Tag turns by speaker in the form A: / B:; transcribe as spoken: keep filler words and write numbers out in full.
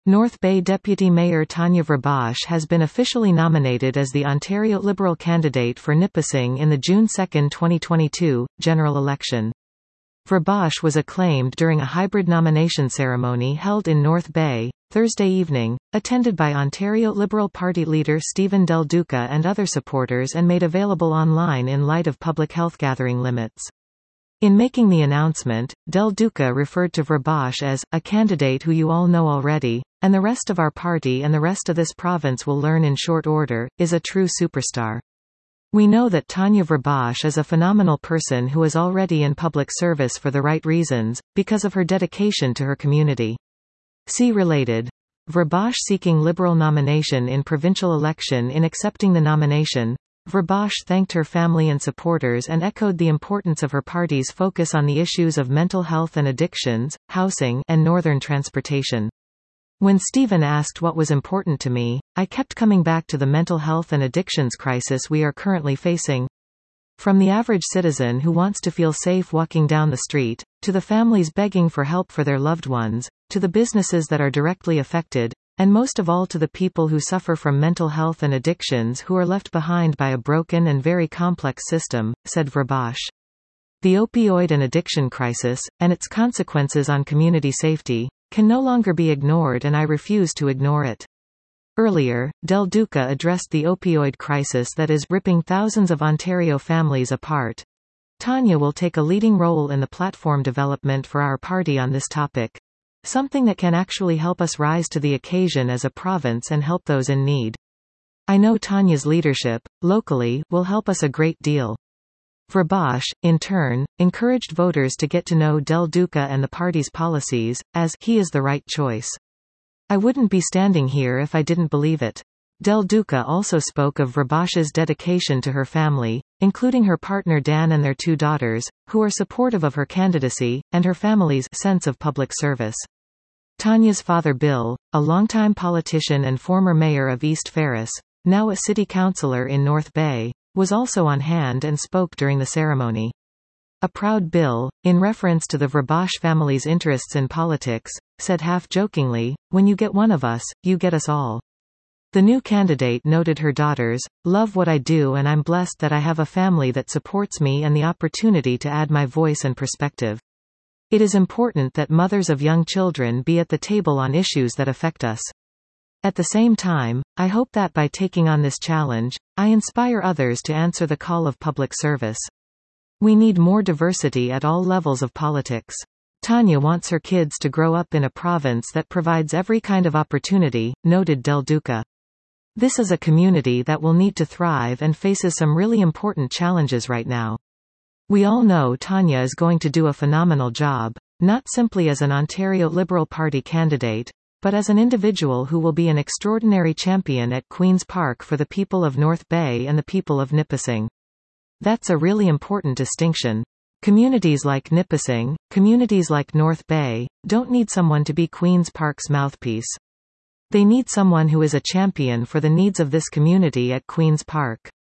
A: North Bay Deputy Mayor Tanya Verbosch has been officially nominated as the Ontario Liberal candidate for Nipissing in the June second twenty twenty-two, general election. Verbosch was acclaimed during a hybrid nomination ceremony held in North Bay, Thursday evening, attended by Ontario Liberal Party leader Stephen Del Duca and other supporters and made available online in light of public health gathering limits. In making the announcement, Del Duca referred to Verbosch as a candidate who you all know already, and the rest of our party and the rest of this province will learn in short order, is a true superstar. We know that Tanya Verbosch is a phenomenal person who is already in public service for the right reasons, because of her dedication to her community. See related. Verbosch seeking Liberal nomination in provincial election. In accepting the nomination, Verbosch thanked her family and supporters and echoed the importance of her party's focus on the issues of mental health and addictions, housing, and northern transportation. When Stephen asked what was important to me, I kept coming back to the mental health and addictions crisis we are currently facing. From the average citizen who wants to feel safe walking down the street, to the families begging for help for their loved ones, to the businesses that are directly affected, and most of all to the people who suffer from mental health and addictions who are left behind by a broken and very complex system, said Verbosch. The opioid and addiction crisis, and its consequences on community safety, can no longer be ignored, and I refuse to ignore it. Earlier, Del Duca addressed the opioid crisis that is ripping thousands of Ontario families apart. Tanya will take a leading role in the platform development for our party on this topic. Something that can actually help us rise to the occasion as a province and help those in need. I know Tanya's leadership, locally, will help us a great deal. Verbosch, in turn, encouraged voters to get to know Del Duca and the party's policies, as he is the right choice. I wouldn't be standing here if I didn't believe it. Del Duca also spoke of Verbosch's dedication to her family, including her partner Dan and their two daughters, who are supportive of her candidacy, and her family's sense of public service. Tanya's father Bill, a longtime politician and former mayor of East Ferris, now a city councillor in North Bay, was also on hand and spoke during the ceremony. A proud Bill, in reference to the Verbosch family's interests in politics, said half-jokingly, "When you get one of us, you get us all." The new candidate noted her daughters, "Love what I do and I'm blessed that I have a family that supports me and the opportunity to add my voice and perspective. It is important that mothers of young children be at the table on issues that affect us. At the same time, I hope that by taking on this challenge, I inspire others to answer the call of public service. We need more diversity at all levels of politics. Tanya wants her kids to grow up in a province that provides every kind of opportunity," noted Del Duca. "This is a community that will need to thrive and faces some really important challenges right now. We all know Tanya is going to do a phenomenal job, not simply as an Ontario Liberal Party candidate, but as an individual who will be an extraordinary champion at Queen's Park for the people of North Bay and the people of Nipissing. That's a really important distinction. Communities like Nipissing, communities like North Bay, don't need someone to be Queen's Park's mouthpiece. They need someone who is a champion for the needs of this community at Queen's Park."